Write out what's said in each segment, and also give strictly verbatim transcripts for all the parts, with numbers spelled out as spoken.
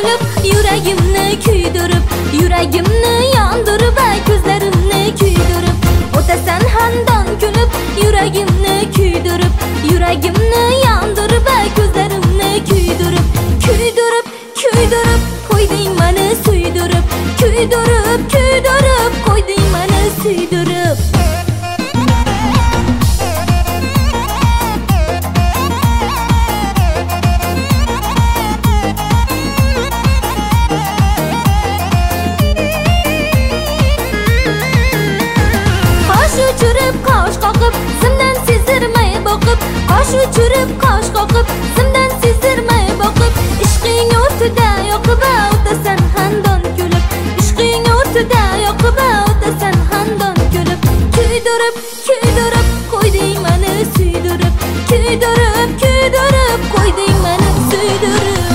kulib, yuragimni kuydirib, yuragimni yondirib, ay ko'zlarimni kuydirib. O'tasan handon kulib, yuragimni kuydirib, yuragimni yondirib, ay ko'zlarimni kuydirib, kuydirib, kuydirib, qo'yding meni suydirib, kuydirib, kuydirib, qo'yding meni suydirib. Uchirib qosh qoqib, simdan sezdirmay boqib, qosh uchirib qosh qoqib, simdan sezdirmay boqib, ishqing o'rtida yoqib, o'tasan handon kulib, ishqing o'rtida yoqib, o'tasan handon kulib, kuydirib, kuydirib, qo'yding meni suydirib, kuydirib, kuydirib, qo'yding meni suydirib.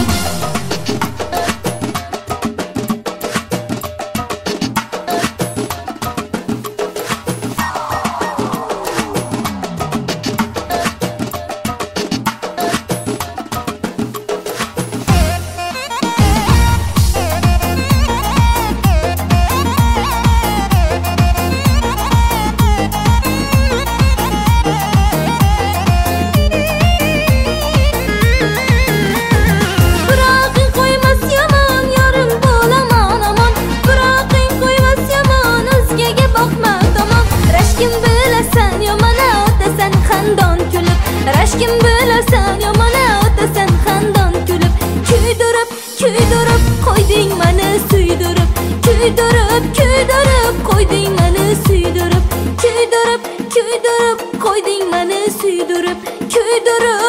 Rashkim bilasan yomona o'tasan handon kulib, kuydirib, kuydirib, qo'yding meni suydirib, kuydirib, kuydirib, qo'yding meni suydirib, kuydirib, kuydirib, qo'yding meni suydirib, kuydirib